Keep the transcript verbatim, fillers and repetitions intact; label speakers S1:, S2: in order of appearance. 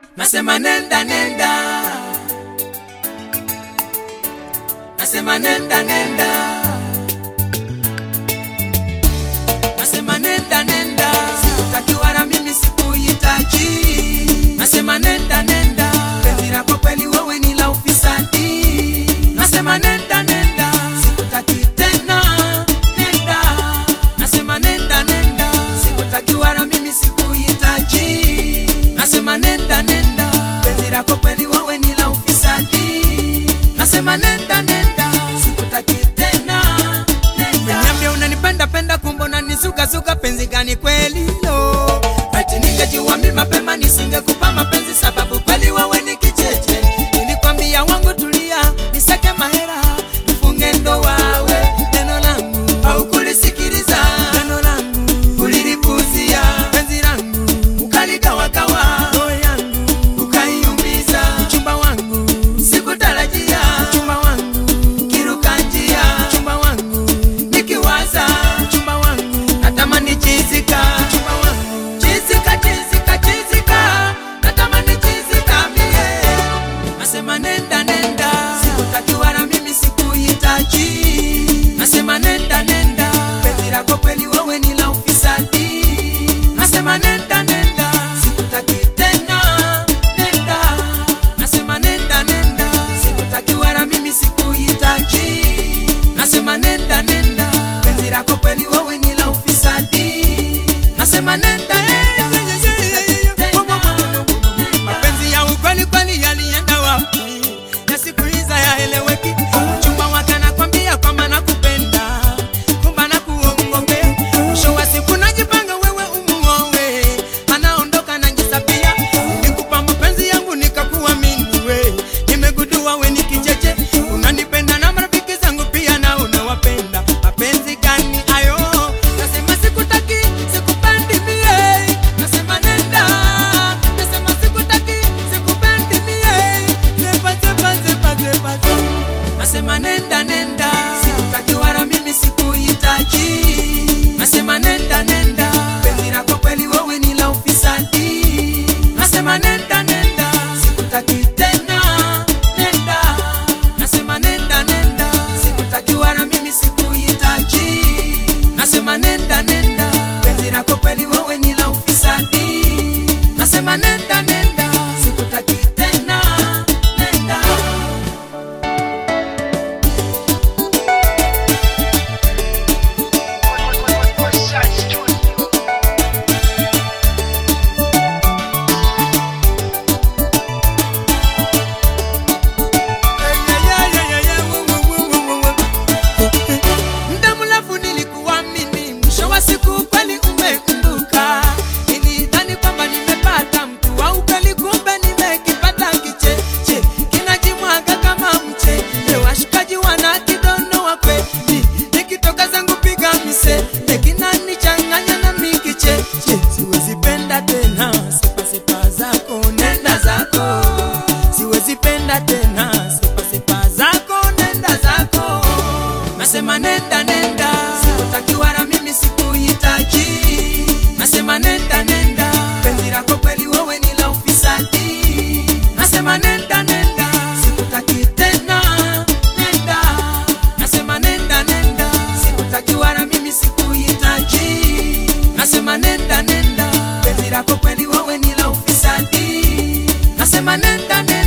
S1: nasema nenda nenda, nasema nenda nenda, nasema nenda nenda, sikutaki wala mimi sikuhitaji, nasema nenda nenda, penzi lako kweli wewe ni la ufisadi, nasema nenda nenda, sikutaki tena nenda, nasema nenda nenda, sikutaki wala mimi sikuhitaji, nasema nenda nenda, penzi lako kweli wewe ni la ufisadi, nasema nenda nenda, sikutaki tena nenda. Niambia unanipenda penda kumbe unanizuka zuka, penzi gani kweli lo? Ati ningejua mimi mapema nisingekupa mapenzi, sababu kweli wewe ni kicheche. Nilikwambia wangu tulia, nisake mahera, nifunge ndoa we, neno langu au kulisikiliza, neno langu ulilipuzia, penzi langu ukaligawa gawa, roho yangu ukaiumiza, chumba wangu sikutarajia, chumba wangu kiruka njia, chumba wangu nikiwaza, chumba wangu natamani chizika, chumba wangu chizika chizika chizika, natamani chizika mie, nasema nenda nenda, sikutaki wala mimi sikuhitaji, nasema nenda nenda, penzi lako kweli wewe ni la ufisadi, nasema nenda nenda, sikutaki tena nenda, nasema nenda nenda, sikutaki wala mimi sikuhitaji, nasema nenda nenda, penzi lako kweli wewe ni la ufisadi, nasema nenda nenda, mapenzi ya ukweli kweli yalienda wapi? Na siku hizi yaeleweki, chumba wakana kwambia kwamba nakupenda, kumba nakuongopea, mwisho wa siku najipanga wewe umuowe, anaondoka najisapia, nikupa mapenzi yangu nikakuamini we, nimegundua we ni kicheche, unanipenda na marafiki zangu pia na unawapenda, mapenzi gani ayo? Nasema sikutaki, sikupendi mie, nasema nenda, nasema sikutaki, sikupendi mie, zepa zepa zepa zepa, nasema nenda nenda, sikutaki wala mimi sikuhitaji, nasema nenda nenda, penzi lako kweli wewe ni la ufisadi, nasema nenda nenda, sikutaki tena nenda, nasema nenda nenda, sikutaki wala mimi sikuhitaji, nasema nenda nenda, penzi lako kweli wewe ni la ufisadi, nasema nenda nenda, sikutaki tena nenda. Muda mrefu nilikuamini, mwisho wa siku kweli umekunduka, nilidhani kwamba nimepata mtu wa ukweli, kumbe nimekipata kicheche, kinajimwaga kama mche, washikaji wanakidono wa kweli, nikitoka zangu piga mise, kinanichanganya na mikicheche, siwezi penda tena, sepa sepa zako nenda zako, siwezi penda tena, sepa sepa zako nenda zako, nasema nenda nenda, sikutaki wala mimi sikuhitaji, nasema nenda nenda, penzi lako kweli wewe ni la ufisadi, nasema nenda nenda, sikutaki tena nenda, nasema nenda nenda, sikutaki wala mimi sikuhitaji, nasema nenda nenda, penzi lako kweli wewe ni la ufisadi, nasema nenda nenda.